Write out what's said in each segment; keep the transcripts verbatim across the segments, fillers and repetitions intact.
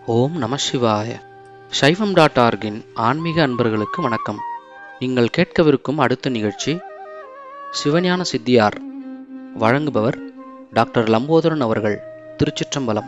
ஓம் நம சிவாய. சைவம் டாட் ஆர்கின் ஆன்மீக அன்பர்களுக்கு வணக்கம். நீங்கள் கேட்கவிருக்கும் அடுத்த நிகழ்ச்சி சிவஞான சித்தியார். வழங்குபவர் டாக்டர் லம்போதரன் அவர்கள். திருச்சிற்றம்பலம்.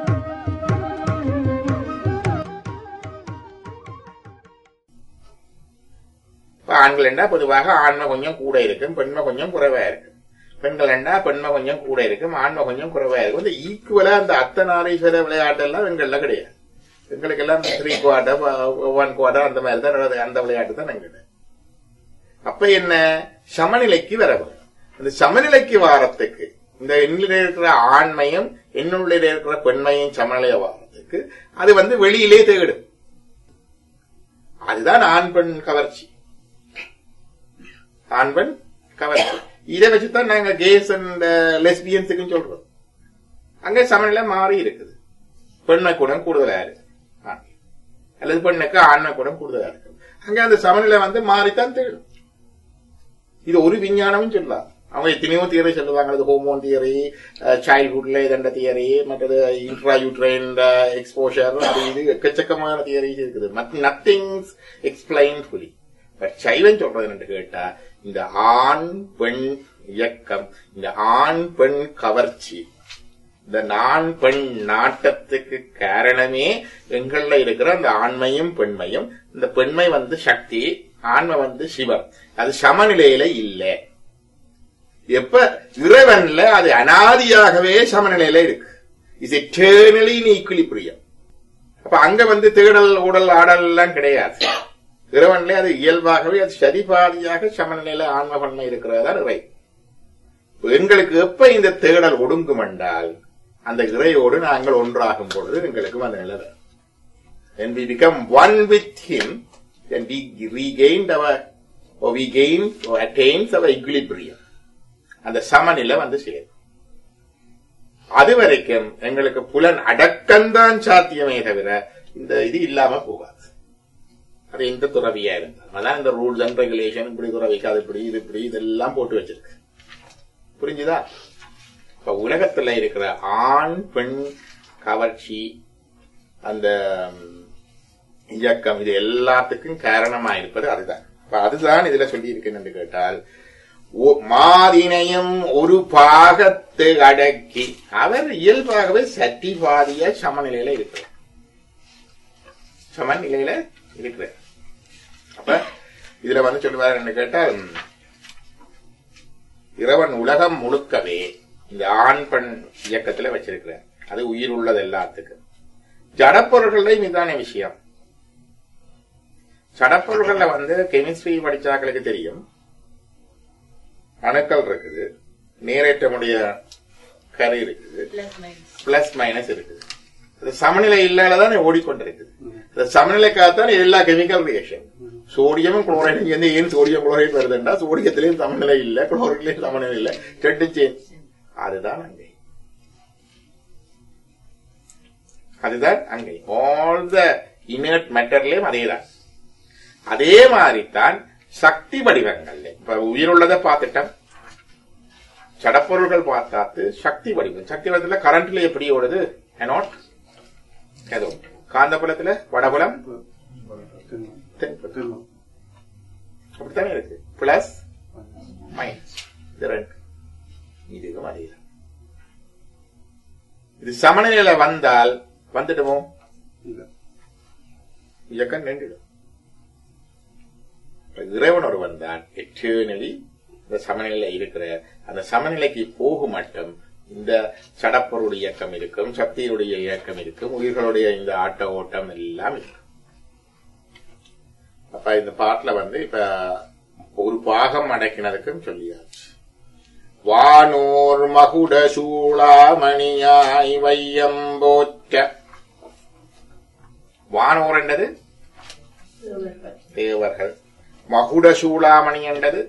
ஆண்கள் என்றா பொதுவாக ஆண்மை கொஞ்சம் கூட இருக்கும், பெண்மை கொஞ்சம் குறைவா இருக்கும். பெண்கள் என்றா பெண்மை கொஞ்சம் கூட இருக்கும், ஆண்மை கொஞ்சம் குறைவா இருக்கும். இந்த ஈக்குவலா அந்த அர்த்தநாரீஸ்வர விளையாட்டு எல்லாம் பெண்கள்ல கிடையாது. பெண்களுக்கு எல்லாம் த்ரீ குவார்டர் ஒன் குவார்டர் அந்த மாதிரி தான், அந்த விளையாட்டு தான் எங்கிட்ட. அப்ப என்ன சமநிலைக்கு வரவும், அந்த சமநிலைக்கு வாரத்துக்கு இந்த என்னுடைய இருக்கிற ஆண்மையும் என்னுடைய இருக்கிற பெண்மையும் சமநிலைய வாரத்துக்கு அது வந்து வெளியிலே தேடும். அதுதான் ஆண் பெண் கவர்ச்சி. ஆண் பெண் கவர்ச்சி இதை வச்சுதான் நாங்க கேஸ் அண்ட் லெஸ்பியன்ஸுக்கு சொல்றோம். அங்க சமநிலை மாறி இருக்குது. பெண்மை கூடம் கூடுதலா இருக்கு, அல்லது பெண்ணுக்கு ஆண்மை கூடம் கூடுதலா இருக்கு. அங்க அந்த சமநிலை வந்து மாறித்தான் தேடும். இது ஒரு விஞ்ஞானமும் சொல்லலாம். அவங்க எத்தனையோ தியரி சொல்லுவாங்க. அது ஹோமோன் தியரி, சைல்ட்ஹுட்ல இதண்ட தியரி, மற்றது இன்ட்ரா யூட்ரைன் எக்ஸ்போஷர், அது இது எக்கச்சக்கமான தியரிஸ் இருக்குது. Nothing explain fully. சைவன் சொல்றது என்று கேட்டா, இந்த ஆண் பெண் இயக்கம், இந்த ஆண் பெண் கவர்ச்சி, இந்த நான் பெண் நாட்டத்துக்கு காரணமே எங்கள்ல இருக்கிற அந்த ஆண்மையும் பெண்மையும். இந்த பெண்மை வந்து சக்தி, ஆண்மை வந்து சிவம். அது சமநிலையில இல்லை. எப்ப இறைவன்ல அது அனாதியாகவே சமநிலையில இருக்கு. Is eternally in equilibrium. அப்ப அங்க வந்து தேடல் ஊடல் ஆடல் எல்லாம் கிடையாது. இறைவன்ல அது இயல்பாகவே அது சரிபாதியாக சமநிலையில ஆன்ம பன்மை இருக்கிறதா இறை. எங்களுக்கு எப்ப இந்த தேடல் ஒடுங்கும் என்றால், அந்த இறையோடு நாங்கள் ஒன்றாகும் பொழுது எங்களுக்கு அந்த நிலை. When we become one with him, then we regained our, or we gain or attains our equilibrium. அந்த சமநிலை வந்து சேரும். அது வரைக்கும் எங்களுக்கு புலன் அடக்கம்தான் சாத்தியமே தவிர இந்த இது இல்லாம போகாது. அது எந்த துறவியா இருந்தாலும் அதான் இந்த ரூல்ஸ் அண்ட் ரெகுலேஷன், இப்படி துறவிக்கு அது இப்படி இது இப்படி இதெல்லாம் போட்டு வச்சிருக்கு. புரிஞ்சுதா? இப்ப உலகத்துல இருக்கிற ஆண் பெண் கவர்ச்சி, அந்த இயக்கம், இது எல்லாத்துக்கும் காரணமா இருப்பது அதுதான். அதுதான் இதுல சொல்லி இருக்கேன் என்று கேட்டால், மாதினையும் ஒரு பாகத்தை அடக்கி அவர் இயல்பாகவே சட்டிபாதிய சமநிலையில இருக்கிறார். சமநிலையில இருக்கிறார். அப்ப இதுல வந்து சொல்லுவார் என்று கேட்டால், இறைவன் உலகம் முழுக்கவே இந்த ஆண் பெண் இயக்கத்துல வச்சிருக்கிறார். அது உயிர் உள்ளது எல்லாத்துக்கும். ஜடப்பொருள்களையும் இதுதானே விஷயம். ஜடப்பொருள்கள்ல வந்து கெமிஸ்ட்ரி படிச்சாக்களுக்கு தெரியும், அணுக்கள் இருக்குது, நேரேற்றமுடைய கரு இருக்குது, பிளஸ் மைனஸ் இருக்குது. அது சமநிலை இல்லாததான் ஓடிக்கொண்டிருக்குது. இந்த சமநிலைக்காகத்தான் எல்லா கெமிக்கல் ரியாக்ஷன். சோடியமும் குளோரைடும் வந்து ஏன் சோடியம் குளோரைட் வருதுன்னா, சோடியத்திலையும் சமநிலை இல்லை, குளோரைட்லயும் சமநிலை இல்லை, ரெண்டு சேஞ்ச். அதுதான் அங்கே, அதுதான் அங்கே. ஆல் த இனர்ட் மேட்டர்லயும் அதேதான். அதே மாதிரித்தான் சக்தி வடிவங்கள். இப்ப உயிருள்ளதை பார்த்துட்டோம், சடப்பொருள்கள் பார்த்தாத்து சக்தி வடிவம். சக்தி வடிவத்துல கரண்ட்ல எப்படி ஓடுது? அனோட் ஏதோ காந்தபுலத்துல வடபுலம் அப்படித்தானே இருக்கு. பிளஸ் மைனஸ் இதுக்கும் அதே. இது சமநிலையில வந்தால் வந்துடுமோ? இயக்கம் நின்றுடும். இறைவன் ஒருவன் தான் எட்டர்னலி இந்த சமநிலையில இருக்கிற. அந்த சமநிலைக்கு போக மட்டும் இந்த சடப்பொருடைய இயக்கம் இருக்கும், சக்தியுடைய இயக்கம் இருக்கும், உயிர்களுடைய இந்த ஆட்ட ஓட்டம் எல்லாம் இருக்கும். அப்ப இந்த பாட்டுல வந்து இப்ப ஒரு பாகம் அடக்கினதுக்கும் சொல்லியாச்சு. வானோர் மகுட சூளாமணியாய் வையம்போற்ற. வானோர் என்றது தேவர்கள், மகுட சூளாமணி என்றது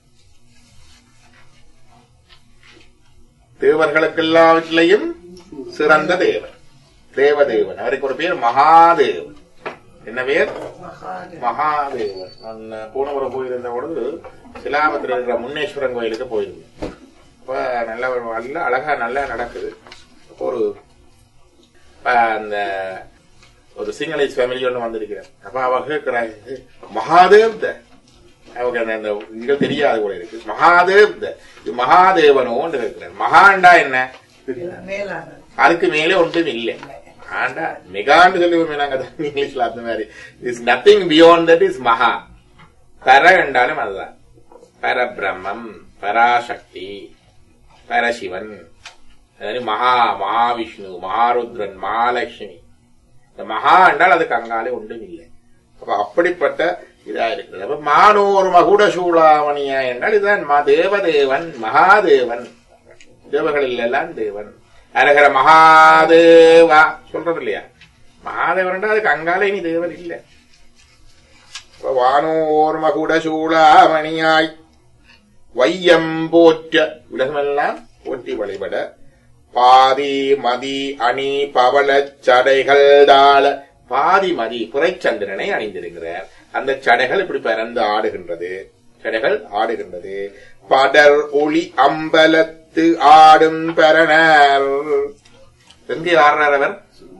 தேவர்களுக்கெல்லாவற்றிலையும் சிறந்த தேவன், தேவதேவன். அவருக்கு ஒரு பேர் மகாதேவன். என்ன பேர்? மகாதேவன். நான் போன முறை போயிருந்த பொழுது சிலாபத்தில் இருக்கிற முன்னேஸ்வரன் கோயிலுக்கு போயிருந்தேன். இப்ப நல்ல அழகா நல்லா நடக்குது. ஒரு அந்த ஒரு சிங்களேஜ் ஃபேமிலி ஒன்று வந்திருக்கிறேன். அப்ப அவ கேட்கிறாங்க மகாதேவ் த அவங்க இங்க தெரியாது கூட இருக்கு. மகாதேவ் த மகாதேவனோன்னு கேட்கிறார். மகாண்டா என்ன? அதுக்கு மேலே ஒன்றும் இல்லை. ஆண்டா மெகான்னு சொல்லுவோமே நாங்க இங்கிலீஷ்ல அந்த மாதிரி. Is nothing beyond that is மகா. பர என்றாலும் அதுதான் பரபிரம்மம், பராசக்தி, பரசிவன், மகா மகாவிஷ்ணு, மகாருத்ரன், மகாலட்சுமி. இந்த மகா என்றால் அதுக்கு அங்காலே ஒன்றும் இல்லை. அப்ப அப்படிப்பட்ட இதா இருக்கிறது. அப்ப மானோர் மகுட சூளாமணியா என்றால் இதுதான் தேவதேவன், மகாதேவன், தேவகளில் எல்லாம் தேவன். அரகர மகாதேவா சொல்றது இல்லையா? மகாதேவன் அதுக்கு அங்கால இனி தேவன் இல்லை. வானோர் மகுட சூளாமணியாய் வையம் போற்ற உலகமெல்லாம் போற்றி வழிபட பாதி மதி அணி பவள சடைகள் தாள. பாதி மதி புரைச்சந்திரனை அணிந்திருக்கிறார். அந்த சடைகள் இப்படி பறந்து ஆடுகின்றது. சடைகள் ஆடுகின்றது. படர் ஒளி அம்பலத்து ஆடும் பரணர். எங்கே ஆடுறார் அவர்?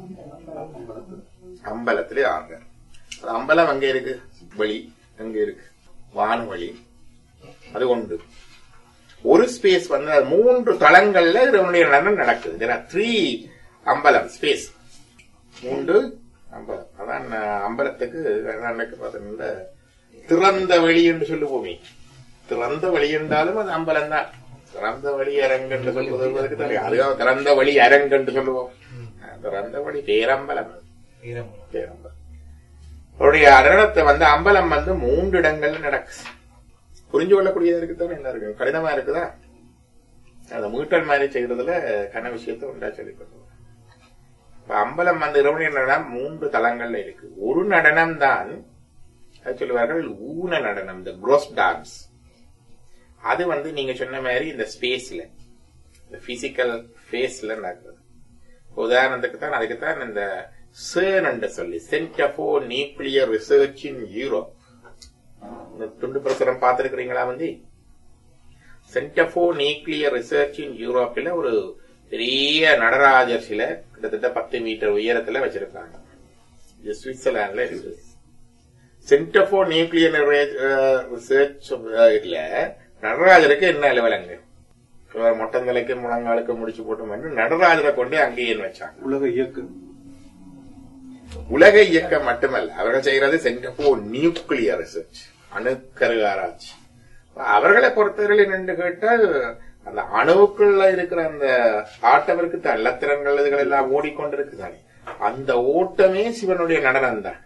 அம்பலத்திலே ஆடுறார். அம்பலம் அங்கே இருக்கு, வெளி அங்கே இருக்கு, வானவழி. அது ஒன்று. ஒரு ஸ்பேஸ் வந்து மூன்று தளங்கள்ல இதனுடைய நடனம் நடக்குது. there are three அம்பலம் ஸ்பேஸ். மூன்று அம்பலம். அதான் அம்பலத்துக்கு அன்னைக்கு பார்த்தீங்கன்னா திறந்த வெளி என்று சொல்லுவோமே. திறந்த வெளி என்றாலும் அது அம்பலம் தான். திறந்த வழி அரங்கு என்று சொல்லுவதற்கு தெரியும். அதுக்காக திறந்த வழி அரங்கு என்று சொல்லுவோம். திறந்த வழி பேரம்பலம். பேரம்பலம் அவருடைய நடனத்தை வந்து அம்பலம் வந்து மூன்று இடங்கள்ல நடக்குது. புரிஞ்சு கொள்ளக்கூடியதா இருக்குதானே எல்லாருக்கும்? கடினமா இருக்குதா? அந்த மீட்டல் மாதிரி செய்யறதுல கன விஷயத்தை உண்டா சொல்லி கொடுத்துருவோம். அம்பலம் வந்து இரவு நடனம் மூன்று தளங்கள்ல இருக்கு. ஒரு நடனம் தான் சொல்லுவார்கள் ஊன நடனம், இந்த குரோஸ் டான்ஸ். அது வந்து நீங்க சொன்ன மாதிரி இந்த ஸ்பேஸ்ல, இந்த பிசிக்கல் ஃபேஸ்ல நடக்குது. உதாரணத்துக்கு தான் அதுக்குத்தான் இந்த சேன் என்று சொல்லி centre for nuclear research in Europe. துண்டு பிரசுரம் பார்த்திருக்கிறீங்களா? வந்து centre for nuclear research in யூரோப்ல ஒரு பெரிய நடராஜர் சிலை கிட்டத்தட்ட பத்து மீட்டர் உயரத்துல வச்சிருக்காங்க. இது சுவிட்சர்லாந்துல இருக்கு. சென்டர் ஃபார் நியூக்ளியர் ரிசர்ச் இல்ல நடராஜருக்கு என்ன லெவலங்க? மொட்டந்தலைக்கு முழங்காலுக்கு முடிச்சு போட்டு நடராஜரை கொண்டு அங்கேயே வச்சாங்க. உலக இயக்கம் உலக இயக்கம் மட்டுமல்ல, அவர்கள் செய்யறது சென்டர் ஃபார் நியூக்ளியர் ரிசர்ச், அணுக்கரு ஆராய்ச்சி. அவர்களை பொறுத்தவரை என்னென்று கேட்டால் அந்த அணுவுக்குள்ள இருக்கிற அந்த ஆட்டவருக்கு தான் லத்திரங்கள் இதுகள் எல்லாம் ஓடிக்கொண்டிருக்குதானே, அந்த ஓட்டமே சிவனுடைய நடனம் தான்.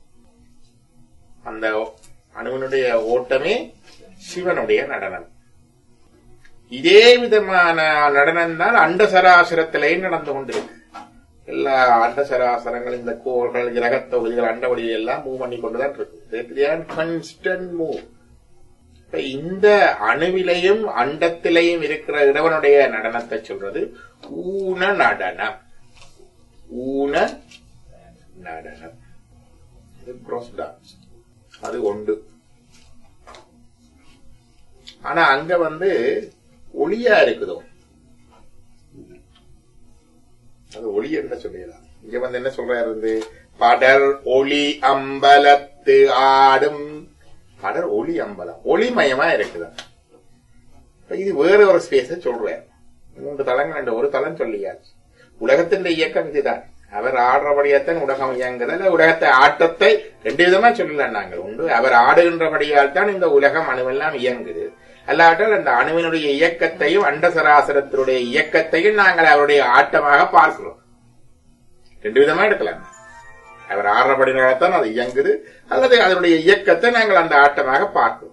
அந்த அணுவனுடைய ஓட்டமே சிவனுடைய நடனம். இதே விதமான நடனம் தான் அண்ட சராசரத்திலேயும் நடந்து கொண்டிருக்கு. எல்லா அண்ட சராசரங்கள், இந்த கோள்கள், கிரகத் தொகுதிகள், அண்டவெளி எல்லாம் மூவ் பண்ணி கொண்டுதான் இருக்கு. Constant move. இந்த அணுவிலையும் அண்டத்திலையும் இருக்கிற இறைவனுடைய நடனத்தை சொல்றது ஊன நடனம். ஊன நடனம் அது ஒன்று. ஆனா அங்க வந்து ஒளியா இருக்குதோ, அது ஒளி என்ன சொல்லிடலாம். இங்க வந்து என்ன சொல்றாரு? படர் ஒளி அம்பலத்து ஆடும். படர் ஒளி அம்பலம் ஒளிமயமா இருக்குதா? இது வேற ஒரு ஸ்பேஸ சொல்றேன். மூன்று தளங்கள் என்ற ஒரு தளம் சொல்லியாச்சு. உலகத்தின் இயக்கம் இதுதான். அவர் ஆடுறபடியாத்தான் உலகம் இயங்குதல். உலகத்தை ஆட்டத்தை ரெண்டு விதமா சொல்லலாம் நாங்கள். உண்டு அவர் ஆடுகின்றபடியால் தான் இந்த உலகம் அணுவெல்லாம் இயங்குது. அல்லாட்டால் அந்த அணுவினுடைய இயக்கத்தையும் அண்ட சராசரத்தினுடைய இயக்கத்தையும் நாங்கள் அவருடைய ஆட்டமாக பார்க்கிறோம். ரெண்டு விதமா எடுக்கலாம். அவர் ஆடுறபடினால்தான் அது இயங்குது, அல்லது அதனுடைய இயக்கத்தை நாங்கள் அந்த ஆட்டமாக பார்க்கிறோம்.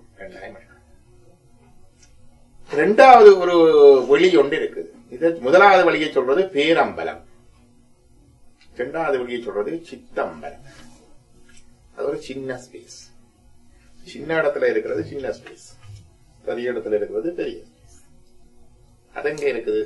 இரண்டாவது ஒரு வழி ஒன்று இருக்குது. இது முதலாவது வழியை சொல்றது பேரம்பலம், இரண்டாவது வழியை சொல்றது சித்தம்பலம். அது ஒரு சின்ன ஸ்பேஸ். சின்ன இடத்துல இருக்கிறது சின்ன ஸ்பேஸ், பெரிய இடத்துல இருக்கிறது பெரிய ஸ்பேஸ். அது எங்க இருக்குது?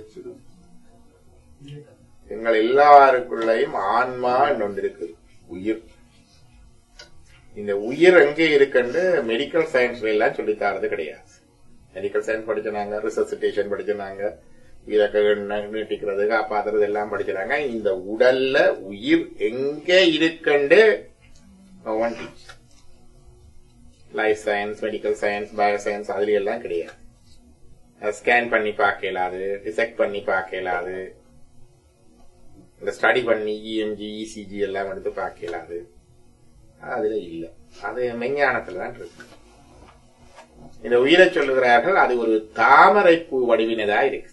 எங்கள் எல்லாருக்குள்ளையும் ஆன்மா ஒன்று இருக்குது, உயிர். இந்த உயிர் எங்கே இருக்குன்னு மெடிக்கல் சயின்ஸ்ல எல்லாம் சொல்லித்தாரது கிடையாது. மெடிக்கல் சயின்ஸ் படிச்சனாங்க, ரிசர்சிட்டேஷன் படிச்சனாங்க, உயிரை நீட்டிக்கிறது காப்பாத்துறது எல்லாம் படிக்கிறாங்க. இந்த உடல்ல உயிர் எங்க இருக்குன்னு life science, medical science, bio science அதுல எல்லாம் கிடையாது. ஸ்கேன் பண்ணி பார்க்க இயலாது, டிசெக்ட் பண்ணி பார்க்க இயலாது, இந்த ஸ்டடி பண்ணி இஎம்ஜி இசிஜி எல்லாம் எடுத்து பார்க்க இயலாது. அதுல இல்ல, அது மெஞ்ஞானத்துலதான் இருக்கு. இந்த உயிரை சொல்லுகிறார்கள் அது ஒரு தாமரை பூ வடிவினதா இருக்குது.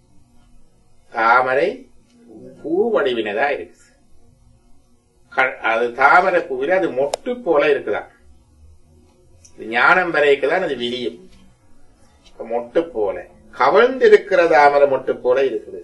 தாமரை பூ வடிவினதா இருக்குது. அது தாமரை பூவில அது மொட்டு போல இருக்குதான். ஞானம் வரைக்குதான் அது விரியும். மொட்டு போல கவழ்ந்திருக்கிற தாமரை மொட்டு போல இருக்குது.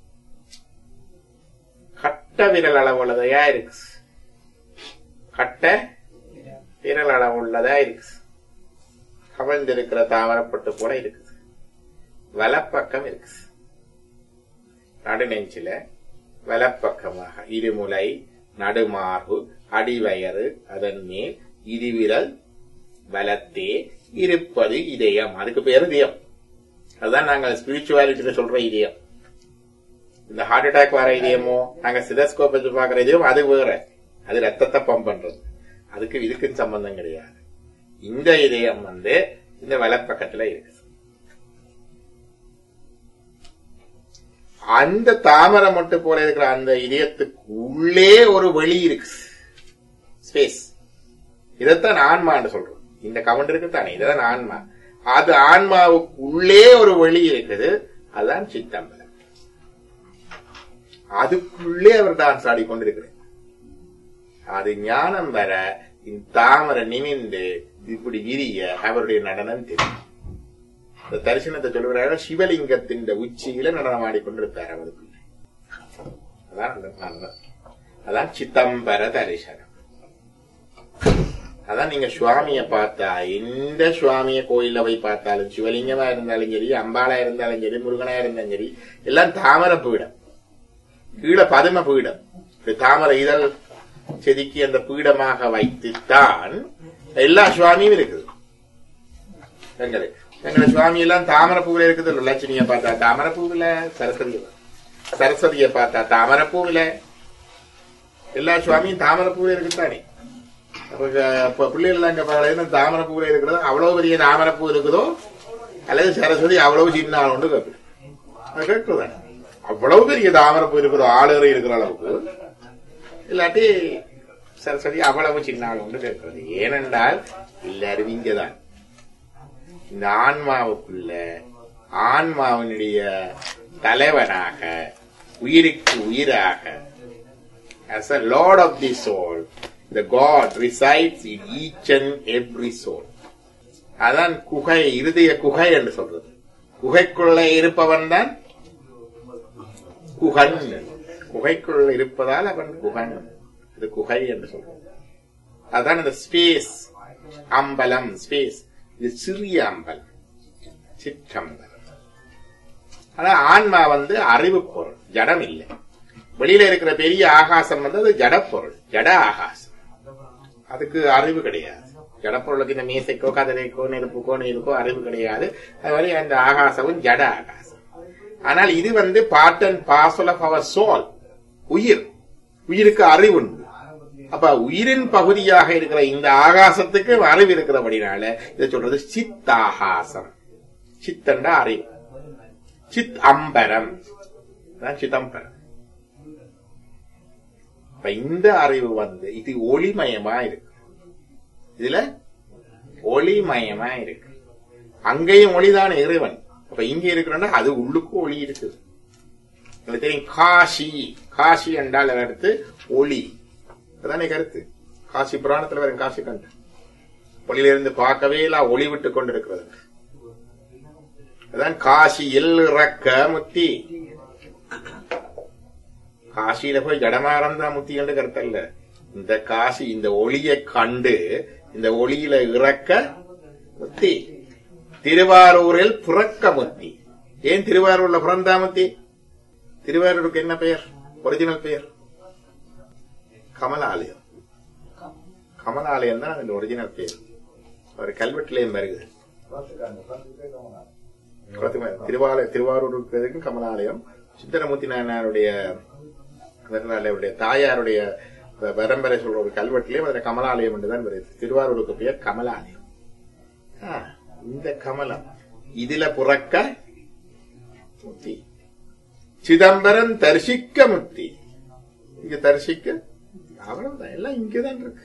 கட்ட விரல் அளவுள்ளதையா இருக்கு. கட்ட விரல் அளவுள்ளதா இருக்கு. கவழ்ந்திருக்கிற தாமரப்பட்டு போல இருக்குது. வலப்பக்கம் இருக்கு. நடுநெஞ்சில வலப்பக்கமாக இருமுலை, நடுமார்பு, அடிவயறு, அதன் மேல் இருவிரல் வலத்தே இருப்பது இதயம். அதுக்கு பேரு இதயம். அதுதான் நாங்க ஸ்பிரிச்சுவாலிட்டியில சொல்ற இதயம். இந்த ஹார்ட் அட்டாக் வர இதயமோ நாங்க சிதஸ்கோப் வச்சு பாக்குற இதயம் அது வேற. அது ரத்தத்தை பம்ப் பண்றது. அதுக்கு இதுக்கு சம்பந்தம் கிடையாது. இந்த இதயம் வந்து இந்த வலப்பக்கத்துல இருக்கு. அந்த தாமரை மட்டும் போல இருக்கிற அந்த இதயத்துக்கு உள்ளே ஒரு வெளி இருக்கு, ஸ்பேஸ். இதைத்தான் ஆன்மான்னு சொல்றோம். இந்த கவுண்ட் இருக்கு தானே, இதுதான் ஆன்மா. அது ஆன்மாவுக்கு உள்ளே ஒரு வெளி இருக்குது. அதுதான் சித்தம்பலம். அதுக்குள்ளே அவர் டான்ஸ் ஆடிக்கொண்டிருக்கிறார். அது ஞானம் வர இந்த தாமரை நிமிந்து இப்படி விரிய அவருடைய நடனம் தெரியும். இந்த தரிசனத்தை சொல்லுகிறார்கள், சிவலிங்கத்தின் உச்சியில நடனம் ஆடிக்கொண்டிருப்பார் அவருக்குள்ள. அதான் அதான் சித்தம்பர தரிசனம். அதான் நீங்க சுவாமிய பார்த்தா எந்த சுவாமிய கோயில்ல போய் பார்த்தாலும், சிவலிங்கமா இருந்தாலும் சரி, அம்பாளா இருந்தாலும் சரி, முருகனா இருந்தாலும் சரி, எல்லாம் தாமரை பீடம், கீழே பதும பீடம். தாமரை இதழ் செதுக்கி அந்த பீடமாக வைத்துத்தான் எல்லா சுவாமியும் இருக்குது. எங்களுக்கு எங்களை சுவாமி எல்லாம் தாமரை பூவில இருக்குது. லட்சுமியை பார்த்தா தாமரை பூவில, சரஸ்வதி சரஸ்வதியை பார்த்தா தாமரை பூவில, எல்லா சுவாமியும் தாமரை பூவில இருக்குதானே. அப்ப பிள்ளைகள் எல்லாம் கேட்பாங்க, தாமரை பூவில இருக்கிறதோ அவ்வளவு பெரிய தாமரை பூ இருக்குதோ அல்லது சரஸ்வதி அவ்வளவு சின்ன ஆள் ஒன்று கேட்பு. அது கேட்குதானே, அவ்வளவு பெரிய தாமரை பூ இருக்குதோ ஆளுநர் இருக்கிற அளவுக்கு, இல்லாட்டி சரஸ்வதி அவ்வளவு சின்ன ஆள் ஒன்று கேட்கிறது. ஏனென்றால் எல்லாரும் இங்கதான் இந்த ஆன்மாவுக்குள்ள ஆன்மாவினுடைய தலைவனாக, உயிருக்கு உயிராக, as a lord of the soul, the God resides in each and every soul. அதான் குகை, இருதய குகை என்று சொல்றது. குகைக்குள்ள இருப்பவன் தான் குகன். குகைக்குள்ள இருப்பதால் அவன் குகன். இது குகை என்று சொல்றது. அதான் இந்த ஸ்பேஸ் அம்பலம். ஸ்பேஸ் இது சிறிய அம்பலம், சிற்றம்பலம். ஆனா ஆன்மா வந்து அறிவு பொருள், ஜடம் இல்லை. வெளியில இருக்கிற பெரிய ஆகாசம் வந்து அது ஜட பொருள், ஜட ஆகாசம். அதுக்கு அறிவு கிடையாது. ஜடப்பொருளுக்கு இந்த மேசைக்கோ கதிரைக்கோ நெருப்புக்கோ நீருக்கோ அறிவு கிடையாது. அது மாதிரி அந்த ஆகாசமும் ஜட ஆகாசம். ஆனால் இது வந்து part and parcel of our soul. உயிர், உயிருக்கு அறிவு உண்டு. அப்ப உயிரின் பகுதியாக இருக்கிற இந்த ஆகாசத்துக்கு அறிவு இருக்கிறபடினால இதை சொல்றது சித்தாகாசம். சித்தண்ட அறிவு, சித் அம்பரம், சிதம்பரம். இந்த அறிவு வந்து இது ஒளிமயமா இருக்கு. இதுல ஒளிமயமா இருக்கு. அங்கேயும் ஒளிதான இறைவன். அப்ப இங்க இருக்கிறோம்னா அது உள்ளுக்கு ஒளி இருக்குது. தெரியும், காசி. காசி என்றால் அடுத்து ஒளி. அதானே கருத்து. காசி புராணத்துல வரும் காசி கண்டு ஒளியில இருந்து பார்க்கவே இல்ல, ஒளி விட்டு கொண்டிருக்கிறது. அதான் காசியில் இறக்க முத்தி. காசியில போய் ஜடமாறந்தா முத்தி கண்டு கருத்தல்ல. இந்த காசி இந்த ஒளியை கண்டு இந்த ஒளியில இறக்க முத்தி. திருவாரூரில் புறக்க முத்தி. ஏன் திருவாரூர்ல பிறந்தா முத்தி? திருவாரூருக்கு என்ன பெயர்? ஒரிஜினல் பெயர் கமலாலயம். கமலாலயம் தான் அந்த ஒரிஜினல் பெயர். ஒரு கல்வெட்டிலையும் வருது. திருவாலய திருவாரூர் இருக்கிறதுக்கும் கமலாலயம். சித்தரமூர்த்தி நாயனாருடைய அவருடைய தாயாருடைய பரம்பரை சொல்ற ஒரு கல்வெட்டிலேயும் அதுல கமலாலயம் என்றுதான் வருது. திருவாரூருக்கு பெயர் கமலாலயம். இந்த கமலம் இதுல புறக்க முத்தி, சிதம்பரம் தரிசிக்க முத்தி. இங்க தரிசிக்க அவ்வளவுதான், எல்லாம் இங்கதான் இருக்கு.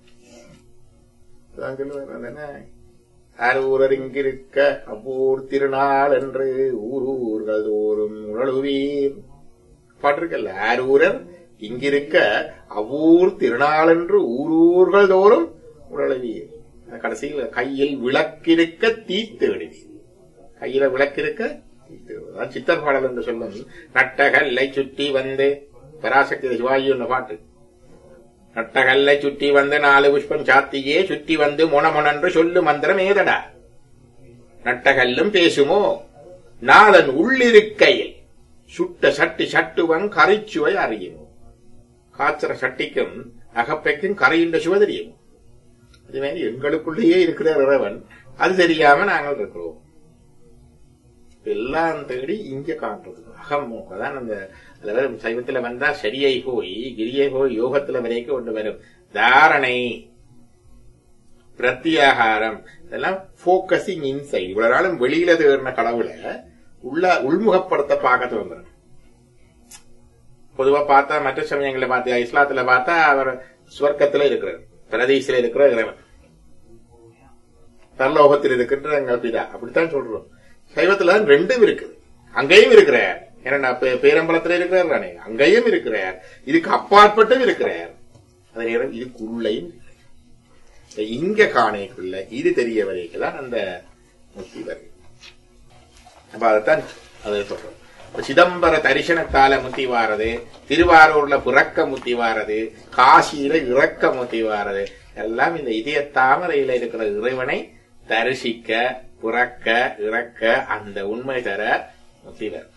அரூரர் இங்கிருக்க அவ்வூர் திருநாள் என்று ஊர் ஊர்கள் தோறும் உழலுவீர் பாட்டிருக்கல்ல. அரூரர் இங்கிருக்க அவ்வூர் திருநாள் என்று ஊரூர்கள் தோறும் உழலுவீர். கடைசியில் கையில் விளக்கிருக்க தீத்தேடுவீர். கையில விளக்கிருக்க தீத்தேடுவீர். சித்தர் பாடல் என்று சொல்லும். நட்டகல்லை சுற்றி வந்து பராசக்தி சிவாஜி ஒன்ன பாட்டு. நட்டகல்லை சுற்றி வந்து நாலு புஷ்பம் சாத்தியே சுற்றி வந்து மொனமொனன்று சொல்லு மந்திரம் ஏதடா. நட்டகல்லும் பேசுமோ நாளன் உள்ளிருக்கையில் சுட்ட சட்டி சட்டுவன் கரைச்சுவை அறியுமோ. காய்ச்சற சட்டிக்கும் அகப்பைக்கும் கரையுண்ட சுவை தெரியும். அதுமாதிரி எங்களுக்குள்ளேயே இருக்கிற இறைவன், அது தெரியாம நாங்கள் இருக்கிறோம். எல்லாம் தேடி இங்க காட்டுறது அகம். அதான் அந்த சைவத்துல வந்தா சரியை போய் கிரியை போய் யோகத்துல வரைக்கும் கொண்டு வரும். தாரணை, பிரத்யாகாரம், இதெல்லாம் போக்கசிங் இன்சைட். இவ்வளவு நாளும் வெளியில தேடின கடவுளை உள்ள உள்முகப்படுத்த பார்க்க வந்துடும். பொதுவா பார்த்தா மற்ற சமயங்களை பார்த்தா இஸ்லாத்துல பார்த்தா அவர் சுவர்க்கத்துல இருக்கிறார், பிரதேசில இருக்கிற இறைவன், பரலோகத்தில் இருக்கின்ற எங்கள் பிதா, அப்படித்தான் சொல்றோம். சைவத்துல ரெண்டும் இருக்குது. அங்கேயும் இருக்கிறார், ஏன்னா பேரம்பலத்துல இருக்கிறார் தானே, அங்கேயும் இருக்கிறார். இதுக்கு அப்பாற்பட்டும் இருக்கிறார். அதே நேரம் இதுக்குள்ளையும் இங்க காணைக்குள்ள இது தெரிய வரைக்குதான் அந்த முக்தி வருது. அப்ப அதைத்தான் அதை சொல்றோம். சிதம்பர தரிசனத்தால முத்தி வாரது, திருவாரூர்ல புறக்க முத்தி வாரது, காசியில இறக்க முத்தி வாரது, எல்லாம் இந்த இதய தாமரையில இருக்கிற இறைவனை தரிசிக்க புறக்க இறக்க அந்த உண்மை தர முத்தி வரும்.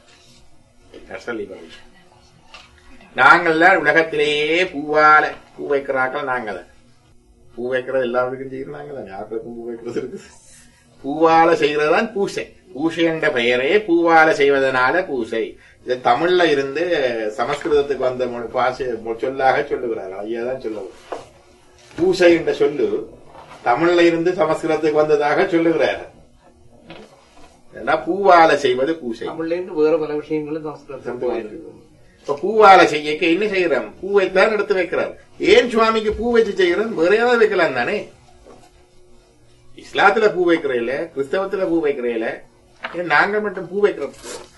நாங்கள் தான் உலகத்திலேயே பூவால பூ வைக்கிறார்கள். நாங்க தான் பூ வைக்கிறது எல்லாருக்கும் செய்யறாங்க தான், யாருக்கும் பூ வைக்கிறது இருக்குது. பூவால செய்யறதுதான் பூசை. பூசை என்ற பெயரே பூவால செய்வதனால பூசை. இது தமிழ்ல இருந்து சமஸ்கிருதத்துக்கு வந்த பாசை சொல்லாக சொல்லுகிறார். ஐயாதான் சொல்லுவார். பூசை என்ற சொல்லு தமிழ்ல இருந்து சமஸ்கிருதத்துக்கு வந்ததாக சொல்லுகிறார். பூவால செய்வது பூசை. வேற பல விஷயங்களும் இப்ப பூவால செய்யக்க என்ன செய்யறோம்? பூவைத்தான் எடுத்து வைக்கிறார். ஏன் சுவாமிக்கு பூ வச்சு செய்யறோம்? வேற ஏதாவது வைக்கலாம் தானே. இஸ்லாத்துல பூ வைக்கிறேல, கிறிஸ்தவத்துல பூ வைக்கிறேல, நாங்க மட்டும் பூ வைக்கிறோம்.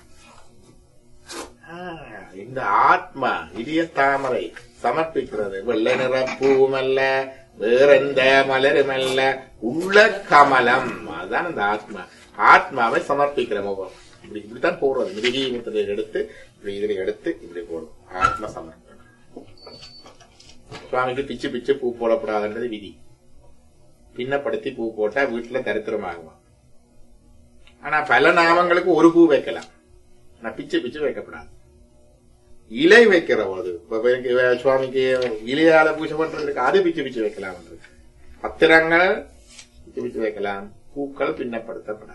இந்த ஆத்மா இதய தாமரை சமர்ப்பிக்கிறது. வெள்ளை நிற பூவும் அல்ல, வேற எந்த மலரும் அல்ல, உள்ள கமலம். அதுதான் அந்த ஆத்மா. ஆத்மாவை சமர்ப்பிக்கிற முகம் இப்படி இப்படித்தான் போடுறது. மிருகீமத்தை எடுத்து இப்படி இதுல எடுத்து இப்படி போடும். ஆத்மா சமர்ப்பணம். சுவாமிக்கு பிச்சு பிச்சு பூ போடப்படாதுன்றது விதி. பின்னப்படுத்தி பூ போட்டா வீட்டுல தரித்திரமாகுமா. ஆனா பல நாமங்களுக்கு ஒரு பூ வைக்கலாம், ஆனா பிச்சு பிச்சு வைக்கப்படாது. இலை வைக்கிற போது சுவாமிக்கு இலையால பூஜை பண்றதுக்கு அது பிச்சு பிச்சு வைக்கலாம். பத்திரங்கள் பிச்சு பிச்சு வைக்கலாம், பூக்கள் பின்னப்படுத்தப்படாது.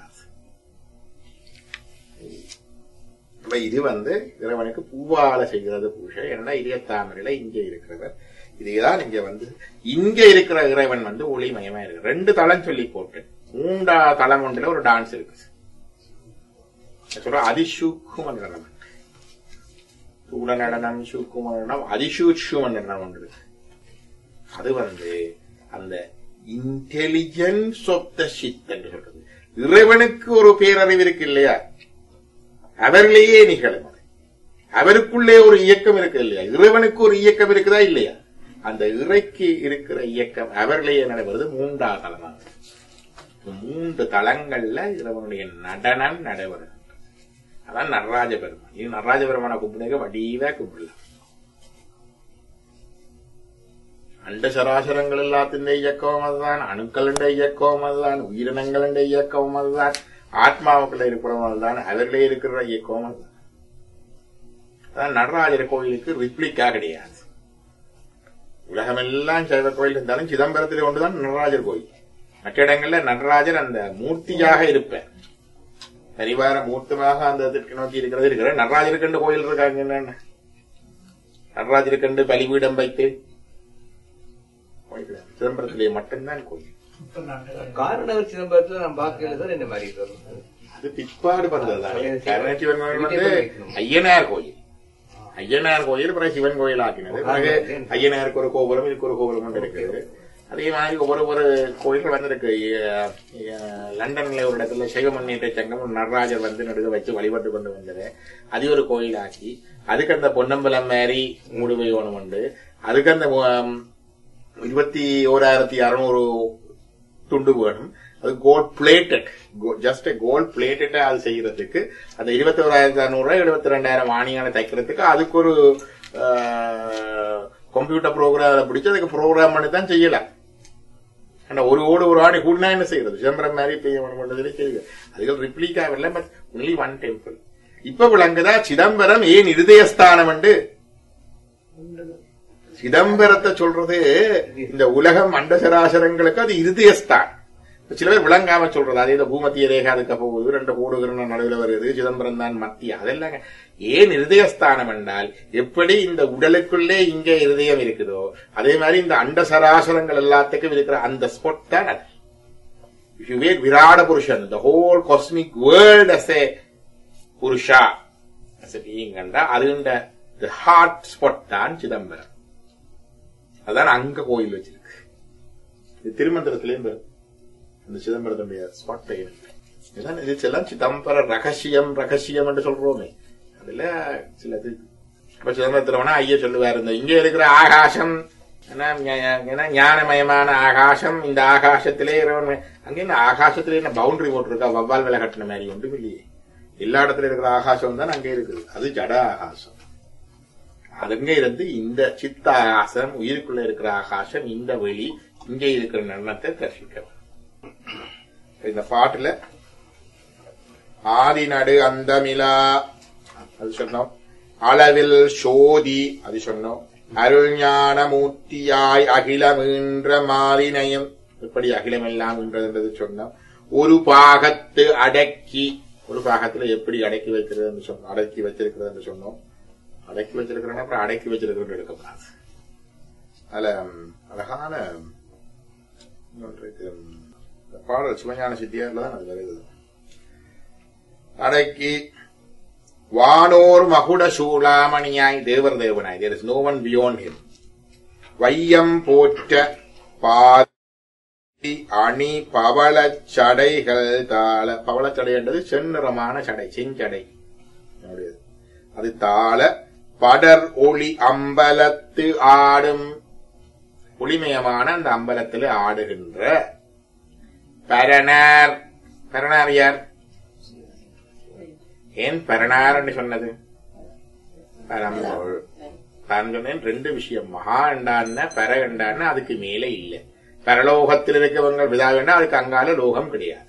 இது வந்து இறைவனுக்கு பூவால செய்கிறது பூஜை. ஏன்னா இதய தாமரையில இங்க இருக்கிறவர் இதுதான். இங்க வந்து இங்க இருக்கிற இறைவன் வந்து ஒளிமயமா இருக்கு. ரெண்டு தளம் சொல்லி போட்டு மூண்டா தளம் ஒன்றுல ஒரு டான்ஸ் இருக்கு. சொல்ற அதிசூக்கும நடனம், சூட நடனம், சூக்கும நடனம், அதிசூட்சும நடனம் ஒன்று இருக்கு. அது வந்து அந்த இன்டெலிஜென்ஸ் ஆஃப் த ஷித் என்று சொல்றது. இறைவனுக்கு ஒரு பேரறிவு இருக்கு இல்லையா, அவர்களையே நிகழும். அவருக்குள்ளே ஒரு இயக்கம் இருக்கு இல்லையா, இறைவனுக்கு ஒரு இயக்கம் இருக்குதா இல்லையா, அந்த இறைக்கு இருக்கிற இயக்கம் அவர்களையே நடைபெறுது. மூன்றா தளமாக மூன்று தளங்கள்ல இறைவனுடைய நடனம் நடைபெறுது. அதான் நடராஜ பெருமான். இது நடராஜ பெருமான கும்பிடுங்க வடிவா கும்பிடலாம். அண்ட சராசரங்கள் எல்லாத்தின் இயக்கமும் அதுதான், அணுக்களுடைய இயக்கமும் அதுதான், உயிரினங்களுடைய இயக்கமும் அதுதான், ஆத்மாவுக்குள்ள இருக்கிறவங்க அதுதான், அவர்களே இருக்கிற இயக்கமும் அதுதான். அதான் நடராஜர் கோயிலுக்கு ரிப்ளிக்கா கிடையாது. உலகமெல்லாம் சைவ கோயில் இருந்தாலும் சிதம்பரத்திலே ஒன்றுதான் நடராஜர் கோயில். மற்ற இடங்கள்ல நடராஜர் அந்த மூர்த்தியாக இருப்பார். பரிவார மூர்த்தமாக அந்த இதற்கு நோக்கி இருக்கிறது இருக்கிற நடராஜருக்கண்டு கோயில் இருக்காங்க. என்ன நடராஜருக்கண்டு பலிபீடம் வைத்து சிதம்பரத்திலே மட்டும்தான் கோயில். காரணவர் சிதம்பரத்துல நான் பார்க்கல என்ன மாதிரி அது பிற்பாடு பண்றதுதான். கருணாசிவன் கோயில் வந்து ஐயனார் கோயில். ஐயனார் கோயில் பிறகு சிவன் கோயில் ஆக்கினது. பிறகு ஐயனாருக்கு ஒரு கோபுரம், இதுக்கு ஒரு கோபுரம் கொண்டு இருக்குது. அதே மாதிரி ஒவ்வொரு ஒரு கோயில்கள் வந்திருக்கு. லண்டன்ல ஒரு இடத்துல சைவ முன்னேற்ற சங்கம் நடராஜர் வந்து நடுக வச்சு வழிபட்டு கொண்டு வந்தது. அது ஒரு கோயில் ஆக்கி அதுக்கு அந்த பொன்னம்பலம் மாதிரி மூடுவை ஒன்று உண்டு. அதுக்கு அந்த இருபத்தி ஓராயிரத்தி அறுநூறு துண்டு வேணும். அது gold plated, just gold plated. அது செய்யறதுக்கு அந்த இருபத்தி ஓராயிரத்தி அறுநூறு ரூபாய் எழுபத்தி ரெண்டாயிரம் வாணியான தைக்கிறதுக்கு அதுக்கு ஒரு கம்ப்யூட்டர் ப்ரோக்ராம் பிடிச்சி அதுக்கு ப்ரோக்ராம் பண்ணி தான் செய்யலாம். ஆனா ஒரு ஓடு ஒரு ஆணி கூடனா என்ன செய்யறது? சிதம்பரம் மாதிரி பெய்ய செய்யுது. அதுகள் ரிப்ளிகா இல்லை, பட் ஒன்லி ஒன் டெம்பிள். இப்ப விளங்குதா சிதம்பரம் ஏன் இருதயஸ்தானம் என்று? சிதம்பரத்தை சொல்றது இந்த உலகம் அண்டசராசரங்களுக்கு அது இருதயஸ்தான். சில பேர் விளங்காம சொல்றது அதே இந்த பூமத்திய ரேகா அதுக்கு போகுது, ரெண்டு கோடுகிற நடுவில் வருது, சிதம்பரம் தான் மத்திய. அதெல்லாம் ஏன் இருதயஸ்தானம் என்றால் எப்படி இந்த உடலுக்குள்ளே இங்கே இருதயம் இருக்குதோ அதே மாதிரி இந்த அண்டசராசரங்கள் எல்லாத்துக்கும் இருக்கிற அந்த ஸ்பாட் தான் அது. If you wait விராட புருஷன், the whole cosmic world as a Purusha as a being கண்டா அது the heart spot தான் சிதம்பரம். அதான் அங்க கோயில் வச்சிருக்கு. இது திருமந்திரத்திலேயும் அந்த சிதம்பரத்துடைய ஸ்பாட் இதுதான். இதுச்செல்லாம் சிதம்பர ரகசியம் ரகசியம் என்று சொல்றோமே, அதுல சிலது. இப்ப சிதம்பரத்துல வேணா ஐயா சொல்லுவாரு, இந்த இங்க இருக்கிற ஆகாசம் ஞானமயமான ஆகாசம், இந்த ஆகாசத்திலே அங்க என்ன ஆகாசத்திலே என்ன பவுண்டரி போட்டிருக்கா? வவ்வால் விலை கட்டின மாதிரி ஒன்று இல்லையே. எல்லா இடத்துல இருக்கிற ஆகாசம் தான் அங்கே இருக்குது. அது ஜட ஆகாசம். அதுங்க இருந்து இந்த சித்த ஆகாசம், உயிருக்குள்ள இருக்கிற ஆகாசம், இந்த வெளி இங்கே இருக்கிற நன்னத்தை தரிசிக்க. இந்த பாட்டுல ஆதி நடு அந்தமிலா அது சொன்னோம், அளவில் சோதி அது சொன்னோம், அருள் ஞான மூர்த்தியாய் அகிலமீன்ற மாதினையும் எப்படி அகிலம் எல்லாம் என்றது சொன்னோம். ஒரு பாகத்து அடக்கி, ஒரு பாகத்துல எப்படி அடக்கி வைக்கிறது சொன்னோம், அடக்கி வச்சிருக்கிறது சொன்னோம். அடக்கி வச்சிருக்கிறேன் அப்புறம் அடக்கி வச்சிருக்கிறேன் எடுக்கப்படாது. அதுல அழகான பாடல் சிவஞான சித்தியார்ல தான் அது வருது. அடக்கி வானோர் மகுட சூளாமணியாய் தேவர் தேவனாய், there is no one beyond him. வையம் போற்ற பாதி அணி பவளச் சடைகள் தாள, பவளச்சடை என்றது செந்நிறமான சடை, செஞ்சடை அது தாள, படர் ஒளி அம்பலத்து ஆடும், ஒளிமயமான அந்த அம்பலத்தில் ஆடுகின்ற பரணார். பரணார் யார்? ஏன் பரணார் என்று சொன்னது? பரம்பொருள். நான் சொன்னேன் ரெண்டு விஷயம், மகா என்றான்னா பர என்றான்னா அதுக்கு மேலே இல்லை. பரலோகத்தில் இருக்கவங்க விதா வேண்டா, அதுக்கு அங்கால லோகம் கிடையாது.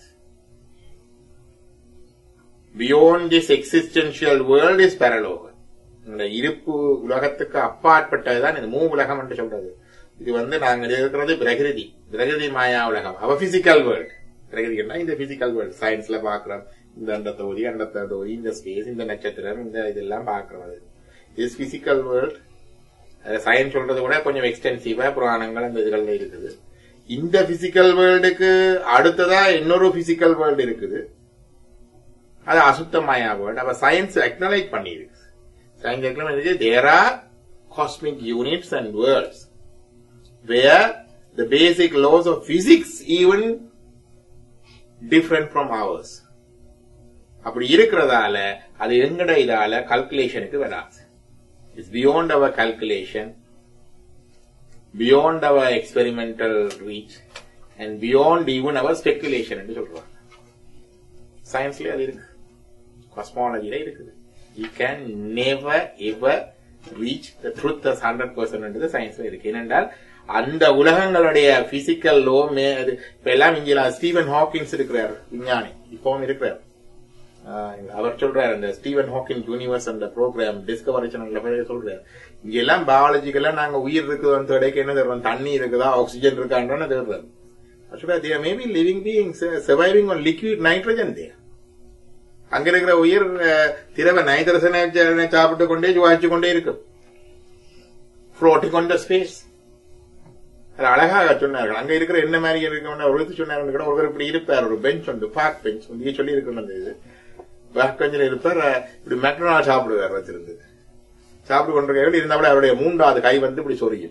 Beyond this existential world is பரலோகம். இந்த இருப்பு உலகத்துக்கு அப்பாற்பட்டதுதான் இந்த மூ உலகம் என்று சொல்றது. இது வந்து நாங்க இருக்கிறது பிரகிருதி, பிரகிருதி மாயா உலகம், அவ பிசிக்கல் வேர்ல்ட். பிரகிருதினா இந்த பிசிக்கல் வேர்ல்ட் சயின்ஸ்ல பாக்குறோம். இந்த அண்ட தொகுதி, அண்டத்த தொகுதி, இந்த ஸ்பேஸ், இந்த நட்சத்திரம், இந்த இதெல்லாம் பாக்குறோம். அது இது பிசிக்கல் வேர்ல்ட். சயின்ஸ் சொல்றது கூட கொஞ்சம் எக்ஸ்டென்சிவா புராணங்கள் அந்த இதுகள்ல இருக்குது. இந்த பிசிக்கல் வேர்ல்டுக்கு அடுத்ததா இன்னொரு பிசிக்கல் வேர்ல்டு இருக்குது, அது அசுத்த மாயா வேர்ல்ட். அப்ப சயின்ஸ் அக்னாலேஜ் பண்ணிருக்கு. Science acknowledge there are cosmic units and worlds where the basic laws of physics even different from ours. அப்படி இருக்கிறதால அது எங்கட இதால கல்குலேஷனுக்கு வராது. It's beyond our calculation, beyond our experimental reach and beyond even our speculation என்று சொல்றாங்க. சயின்ஸ்ல அது இருக்கு, காஸ்மாலஜில இருக்குது. You can never ever reach the truth as one hundred percent என்று சயின்ஸ்ல இருக்கு. ஏனென்றால் அந்த உலகங்களுடைய பிசிக்கல் லோ இப்ப எல்லாம் இங்க ஸ்டீவன் ஹாக்கின்ஸ் இருக்கிறார், விஞ்ஞானி இப்பவும் இருக்கிறார். அவர் சொல்றாரு அந்த ஸ்டீவன் ஹாக்கின் யூனிவர்ஸ் அந்த ப்ரோக்ராம் டிஸ்கவரி சேனல்ல சொல்றாரு, இங்க எல்லாம் பயாலஜிக்கலா நாங்க உயிர் இருக்குதுன்னு தேடைக்க என்ன தேடுறோம், தண்ணி இருக்குதா, ஆக்சிஜன் இருக்கான்னு தேடுறாரு. Maybe living beings surviving on liquid nitrogen there. அங்க இருக்கிற உயிர் திரவ நைதரசனை சாப்பிட்டு கொண்டே சுவாசிச்சு கொண்டே இருக்கும். Floating on the space. அழகாக சொன்னார்கள். அங்க இருக்கிற என்ன மாதிரி இருக்க ஒருத்து சொன்னார்கள் கூட ஒருவர் இப்படி இருப்பார், ஒரு பெஞ்ச் உண்டு, பார்க் பெஞ்ச் நீங்க சொல்லி இருக்கணும். இது பார்க் பெஞ்சில் இருப்பார், இப்படி மெக்டொனால்ட் சாப்பிடுவார் வச்சிருந்து சாப்பிட்டு கொண்டிருக்க இருந்தாலும் அவருடைய மூன்றாவது கை வந்து இப்படி சொரியும்.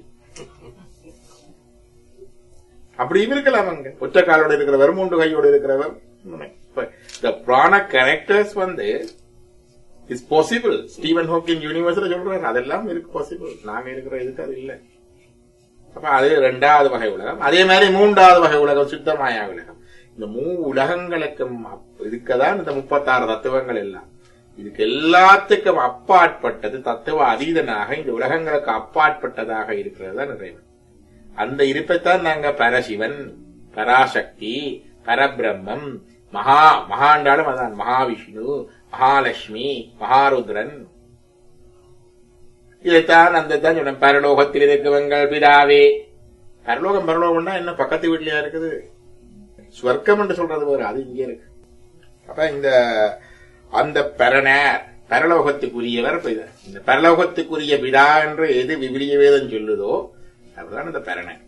அப்படியும் இருக்கலாம். அங்க ஒற்ற காலோட இருக்கிறவர், மூன்று கையோடு இருக்கிறவர். பிராண கேரக்டர்ஸ் வந்து இஸ் பாசிபிள். ஸ்டீவன் ஹாக்கிங் யூனிவர்ஸ்ல சொல்றாரு அதெல்லாம் இருக்கு பாசிபிள். நாங்க இருக்கிற இதுக்கு அது இல்லை. அப்ப அது இரண்டாவது வகை உலகம். அதே மாதிரி மூன்றாவது வகை உலகம் சுத்தமாயா உலகம். இந்த மூ உலகங்களுக்கும் இதுக்கதான் இந்த முப்பத்தாறு தத்துவங்கள் எல்லாம். இதுக்கு எல்லாத்துக்கும் அப்பாற்பட்டது தத்துவ அதீதனாக இந்த உலகங்களுக்கு அப்பாற்பட்டதாக இருக்கிறது தான் இறைவன். அந்த இருப்பைத்தான் நாங்க பரசிவன், பராசக்தி, பரபிரம்மம், மகா மகாண்டாலும் அதான் மகாவிஷ்ணு, மகாலட்சுமி, மகாருத்ரன். இதைத்தான் அந்த தான் சொன்ன பரலோகத்தில் இருக்கவங்கள் பிதாவே. பரலோகம் பரலோகம்னா என்ன பக்கத்து வீட்லயா இருக்குது? ஸ்வர்க்கம் என்று சொல்றது வேறு, அது இங்கே இருக்கு. அப்ப இந்த அந்த பரணர் பரலோகத்துக்குரியவர். இந்த பரலோகத்துக்குரிய பிதா என்று எது விவிலிய வேதம் சொல்லுதோ அதுதான் இந்த பரணர்.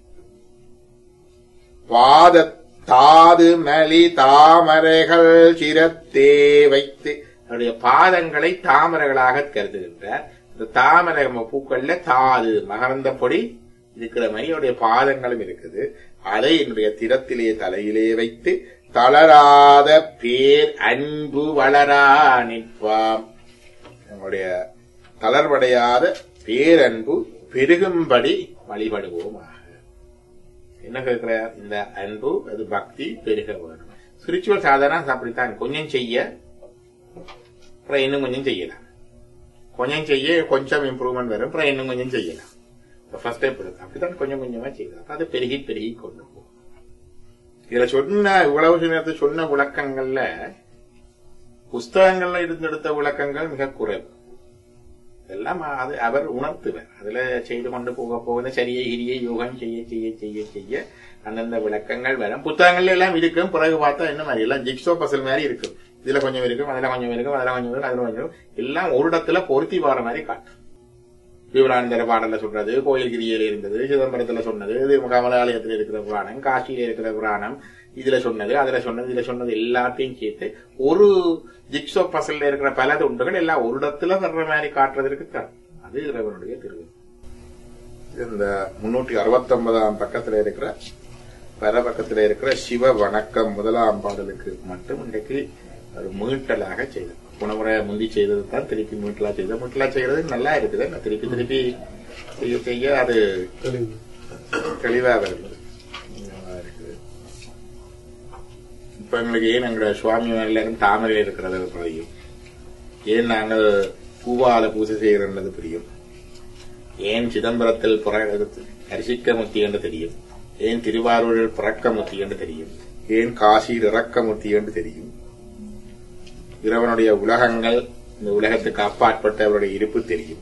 பாத தாது மலி தாமரைகள் சிரத்தே வைத்து அவருடைய பாதங்களை தாமரைகளாக கருதுகின்றார். இந்த தாமரை பூக்கள்ல தாது மகரந்த பொடி இருக்கிற மாதிரி அவருடைய பாதங்களும் இருக்குது. அதை என்னுடைய திறத்திலே தலையிலே வைத்து தளராத பேர் அன்பு வளரா நிற்பாம். நம்முடைய தளர்வடையாத பேரன்பு பெருகும்படி வழிபடுவோமாக. என்ன கேட்கிற இந்த அன்பு அது பக்தி பெருக வேணும். ஸ்பிரிச்சுவல் சாதனா அப்படித்தான். கொஞ்சம் செய்ய அப்புறம் இன்னும் கொஞ்சம் செய்யலாம். கொஞ்சம் செய்ய கொஞ்சம் இம்ப்ரூவ்மெண்ட் வரும், அப்புறம் இன்னும் கொஞ்சம் செய்யலாம். ஃபர்ஸ்ட் ஸ்டெப் அப்படித்தான் கொஞ்சம் கொஞ்சமா செய்யலாம். அது பெருகி பெருகி கொண்டு போகும். இதுல சொன்ன இவ்வளவு நேரத்தை சொன்ன விளக்கங்கள்ல புஸ்தகங்கள்ல இருந்தெடுத்த விளக்கங்கள் மிக குறைவு. எல்லாம் அது அவர் உணர்த்துவர். அதுல செய்து கொண்டு போக போக சரியை கிரியை யோகம் செய்ய செய்ய செய்ய செய்ய அந்தந்த விளக்கங்கள் வரும். புத்தகங்கள்ல எல்லாம் இருக்கும். பிறகு பார்த்தா என்ன மாதிரி எல்லாம் ஜிக்ஸோ பசல் மாதிரி இருக்கும். இதுல கொஞ்சம் இருக்கும், அதுல கொஞ்சம் இருக்கும், அதுல கொஞ்சம் இருக்கும், அதுல கொஞ்சம் எல்லாம் ஒரு இடத்துல பொருத்தி வர மாதிரி காட்டும். விவரானந்தர பாடல்ல சொல்றது, கோயில் கிரியில இருந்தது, சிதம்பரத்துல சொன்னது, கமலாலயத்தில் இருக்கிற புராணம், காசியில இருக்கிற புராணம், இதுல சொன்னது, அதுல சொன்னது, இதுல சொன்னது எல்லாத்தையும் சேர்த்து ஒரு ஜிக்ஸோ பசல்ல இருக்கிற பல துண்டுகள் எல்லாம் ஒரு இடத்துல வர்ற மாதிரி காட்டுறதுக்கு தான். அது இறைவனுடைய திருவு. இந்த முன்னூற்றி அறுபத்தி ஒன்பதாம் பக்கத்துல இருக்கிற பல பக்கத்துல இருக்கிற சிவ வணக்கம் முதலாம் பாடலுக்கு மட்டும் இன்றைக்கு ஒரு மீட்டலாக செய்தது. புனமுறை முந்தி செய்தது தான் திருப்பி மீட்டலா செய்த. மீட்டலா செய்யறது நல்லா இருக்குது. திருப்பி திருப்பி செய்ய செய்ய அது தெளிவா வருது. இப்ப எங்களுக்கு ஏன் எங்களோட சுவாமி எல்லாரும் தாமரையில் இருக்கிறது புரியும், ஏன் நாங்கள் பூவால பூஜை செய்கிறன்றது புரியும், ஏன் சிதம்பரத்தில் அரிசிக்க முத்தி என்று தெரியும், ஏன் திருவாரூரில் பிறக்க முத்தி என்று தெரியும், ஏன் காசியில் இறக்க முத்தி என்று தெரியும். இறைவனுடைய உலகங்கள் இந்த உலகத்துக்கு அப்பாற்பட்ட அவருடைய இருப்பு தெரியும்.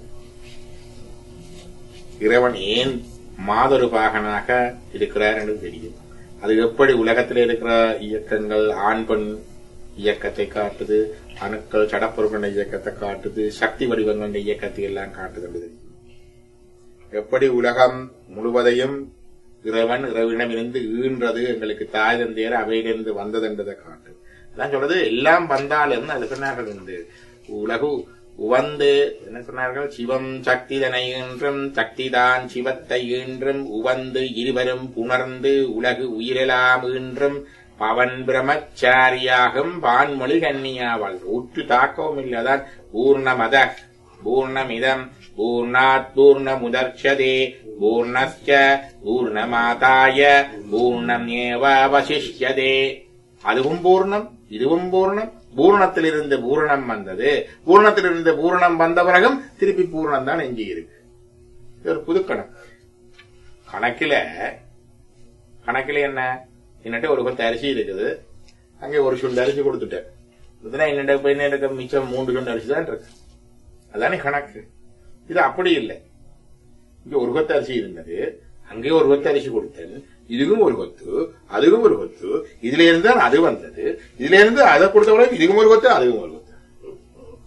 இறைவன் ஏன் மாதொரு பாகனாக இருக்கிறார் என்று தெரியும். அது எப்படி உலகத்தில் இருக்கிற இயக்கங்கள் ஆண் பெண் இயக்கத்தை காட்டுது, அணுக்கள் சடப்பொருட்கள் இயக்கத்தை காட்டுது, சக்தி வடிவங்கள் இயக்கத்தை எல்லாம் காட்டுது என்று தெரியும். எப்படி உலகம் முழுவதையும் இறைவன் இறைவனிடம் இருந்து ஈன்றது, எங்களுக்கு தாய் தந்தையர் அவையிலிருந்து வந்தது என்றதை காட்டு. அதான் சொல்றது எல்லாம் வந்தாலும் அது சொன்னார்கள் வந்து உலகு உவந்து என்ன சொன்னார்கள், சிவம் சக்தி தனை ஈன்றும் சக்திதான் சிவத்தை ஈன்றும் உவந்து இருவரும் புணர்ந்து உலகு உயிரெலாம் ஈன்றும் பவன் பிரம்மச்சாரியாகும் பான்மொழி கன்னியாவாள். ஊற்று தாக்கவும் இல்லதான் பூர்ணமத பூர்ணமிதம் பூர்ணாத் பூர்ணமுதர்ச்சதே பூர்ணஸ்ய பூர்ணமாதாய பூர்ணம் ஏவ அவசிஷ்யதே. அதுவும் பூர்ணம் இதுவும் பூர்ணம். பூரணத்திலிருந்து பூரணம் வந்தது, பூரணத்திலிருந்து பூரணம் வந்த பிறகும் திருப்பி பூரணம் தான் எஞ்சி இருக்கு. இது ஒரு புது கணக்கு. கணக்கில கணக்கில என்ன என்னட்ட ஒரு கொத்த அரிசி இருக்குது, அங்கே ஒரு சுண்டு அரிசி கொடுத்துட்டேன். என்னட்ட போய் இருக்க மிச்சம் மூன்று சுண்டு அரிசி தான் இருக்கு. அதானே கணக்கு. இது அப்படி இல்லை. இங்க ஒரு கொத்த அரிசி இருந்தது, அங்கே ஒரு கொத்த அரிசி கொடுத்தேன், இதுக்கும் ஒரு கொத்து அதுக்கும் ஒரு கொத்து, இதுல இருந்து அது வந்தது, இதுல இருந்து அதை கொடுத்த இதுக்கும் ஒரு கொத்து அதுக்கும் ஒரு கொத்து.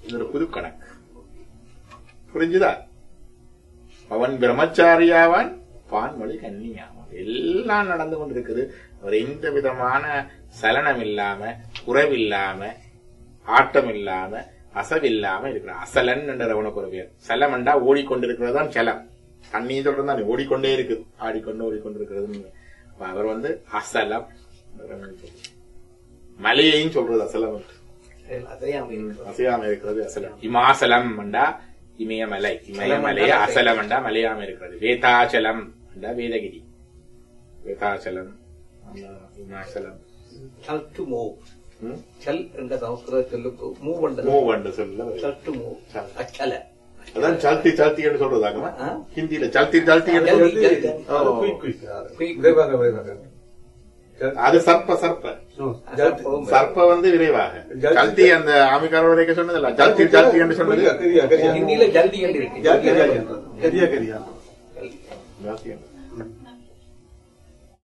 இது ஒரு புது கணக்கு. புரிஞ்சுதா? அவன் பிரம்மச்சாரியாவான், பான்மொழி கன்னியாவான். எல்லாம் நடந்து கொண்டிருக்குது. ஒரு எந்த விதமான சலனம் இல்லாம, குறைவில்லாம, ஆட்டம் இல்லாம, அசவில்லாம இருக்கிற அசலன் என்ற உனக்கு ஒரு பேர். சலமண்டா ஓடிக்கொண்டிருக்கிறது தான் சலம். தண்ணி சொல்றது தான் ஓடிக்கொண்டே இருக்குது, ஆடிக்கொண்டு ஓடிக்கொண்டிருக்கிறது. அவர் வந்து அசலம். மலையையும் சொல்றது அசலம், அசையாம இருக்கிறது அசலம். இமாசலம் மண்டா இமயமலை, இமயமலைய அசலம் மண்டா மலையாம இருக்கிறது. வேதாச்சலம் மண்டா வேதகிரி, வேதாச்சலம் இமாசலம். அதான் சல்தி சல்தி என்று சொல்றதாங்க ஹிந்தியில. சல்தி சல்தி அது சர்ப்ப சர்ப்ப சர்ப்ப வந்து விரைவாக. ஜல்தி அந்த ஆமிகார வரைக்கும் சொன்னதில்ல, ஜல்தி ஜல்தி என்று சொன்னது ஹிந்தியில ஜல்தி என்று.